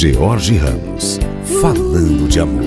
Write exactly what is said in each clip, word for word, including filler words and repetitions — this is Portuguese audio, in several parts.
George Ramos, falando de amor.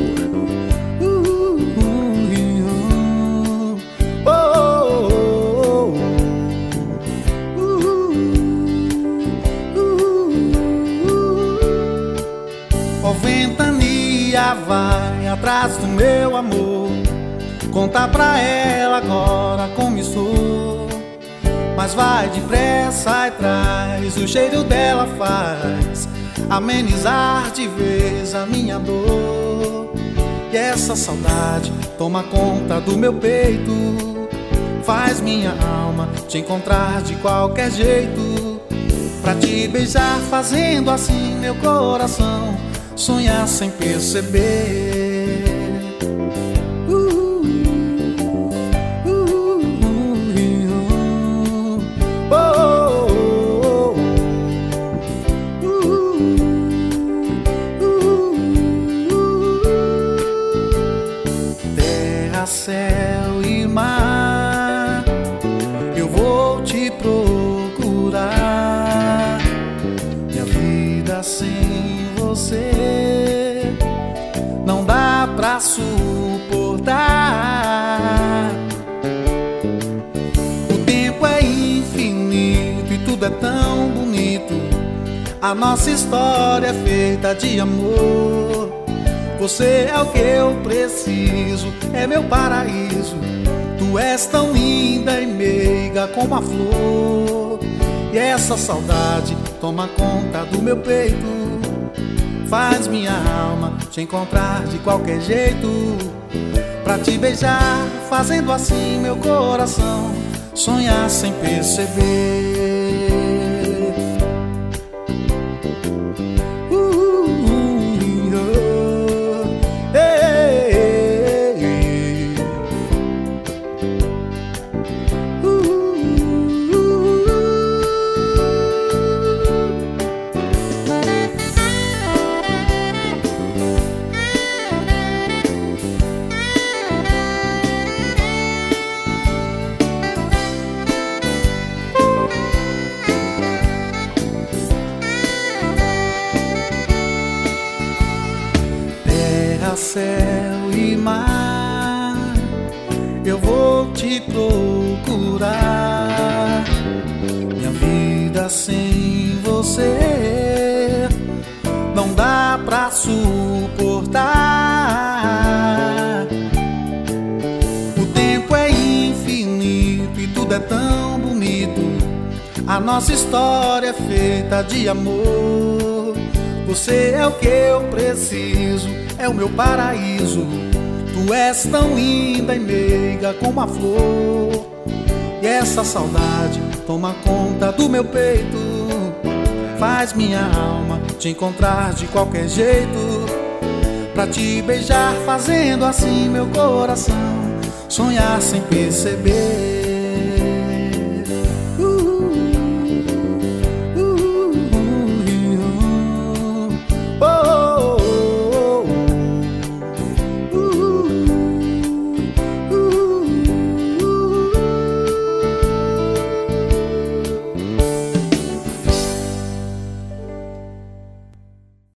Ó ventania, vai atrás do meu amor, conta pra ela agora como estou. Mas vai depressa e traz, o cheiro dela faz amenizar de vez a minha dor. E essa saudade toma conta do meu peito, faz minha alma te encontrar de qualquer jeito, pra te beijar fazendo assim meu coração sonhar sem perceber. Céu e mar, eu vou te procurar. Minha vida sem você não dá pra suportar. O tempo é infinito e tudo é tão bonito. A nossa história é feita de amor. Você é o que eu preciso, é meu paraíso. Tu és tão linda e meiga como a flor. E essa saudade toma conta do meu peito, faz minha alma te encontrar de qualquer jeito, pra te beijar fazendo assim meu coração sonhar sem perceber. Céu e mar, eu vou te procurar. Minha vida sem você não dá pra suportar. O tempo é infinito e tudo é tão bonito. A nossa história é feita de amor. Você é o que eu preciso, é o meu paraíso. Tu és tão linda e meiga como a flor. E essa saudade toma conta do meu peito, faz minha alma te encontrar de qualquer jeito, pra te beijar fazendo assim meu coração sonhar sem perceber.